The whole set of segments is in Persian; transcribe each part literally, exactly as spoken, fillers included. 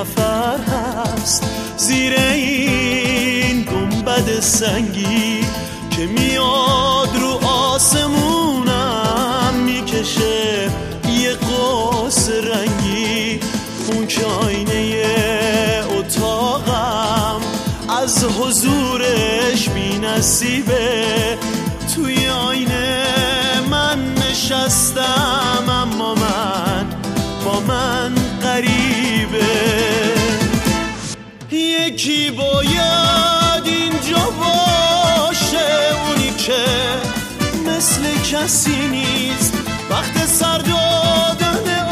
نفر هست زیر این گنبد سنگی که میاد رو آسمونم میکشه یه قوس رنگی. اون که آینه اتاقم از حضورش بی نصیبه. توی آینه من نشستم اما من با من غریبه. یکی باید اینجا باشه، اونی که مثل کسی نیست وقت سر دادن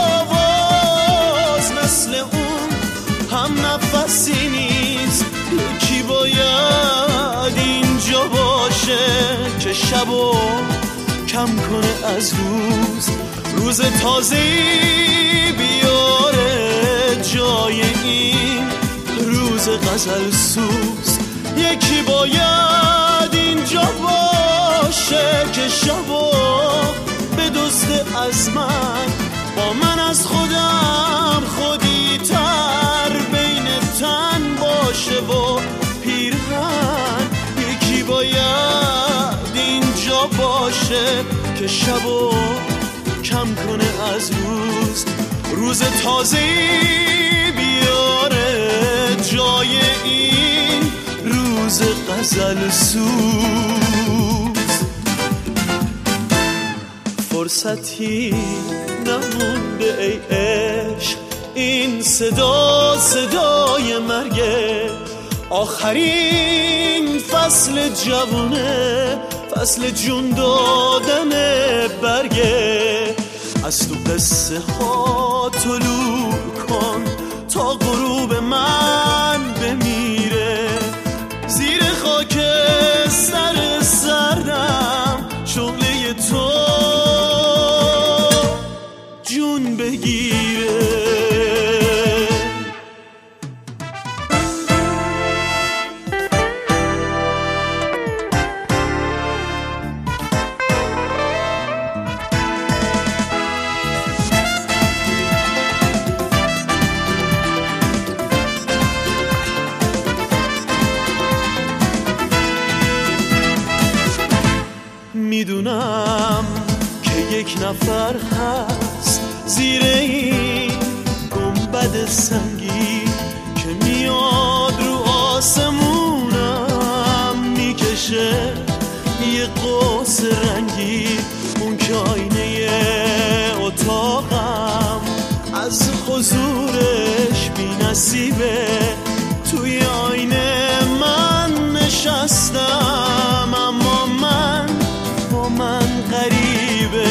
آواز، مثل اون هم نفسی نیست. یکی باید اینجا باشه که شبو کم کنه از روز، روز تازه‌ای بیاره جای این روز غزل سوز. یکی باید اینجا باشه که شبو بدزده از من، با من از خودم خودی تر بین تن باشه و پیرهن. یکی باید اینجا باشه که شبو کم کنه از روز، روز تازه‌ای بیاره جای این روز غزل سوز. فرصتی نمونده ای عشق، این صدا صدای مرگه. آخرین فصل جوونه، فصل جون دادن برگه. از تو قصه ها طلوع کن تا غروب من بمیره. زیر خاک سر سردم شعله تو جون بگیره. میدونم که یک نفر هست زیر این گنبد سنگی که میاد رو آسمونم میکشه یه قوس رنگی. اون که آینه اتاقم از حضورش بی نصیبه. توی آینه من نشستم اما من با من غریبه.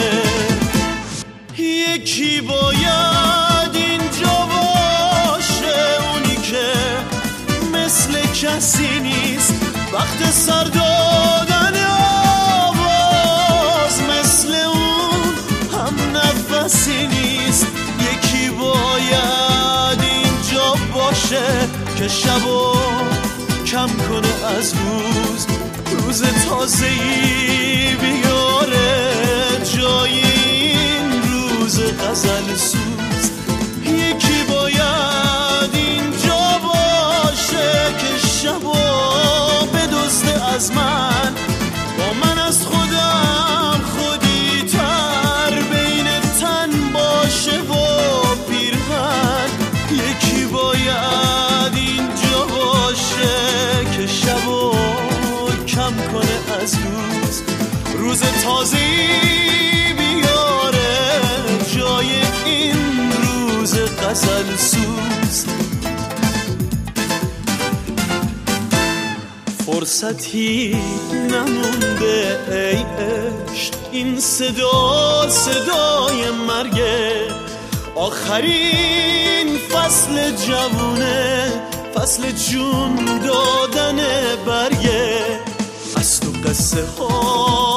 یکی باید اینجا باشه، اونی که مثل کسی نیست وقت سر دادن آواز، مثل اون هم نفسی نیست. یکی باید اینجا باشه که شبو کم کنه از روز، روز تازه‌ای بیاره جای این روز غزل سوز. یکی باید اینجا باشه که شبو بدزده از من، با من از خودم خودی تر بین تن باشه و پیرهن. یکی باید اینجا باشه که شبو کم کنه از روز، روز تازه‌ای بیاره جای این روز غزل سوز. فرصتی نمونده ای عشق، این صدا صدای مرگه. آخرین فصل جوونه، فصل جون دادن برگه. از تو قصه ها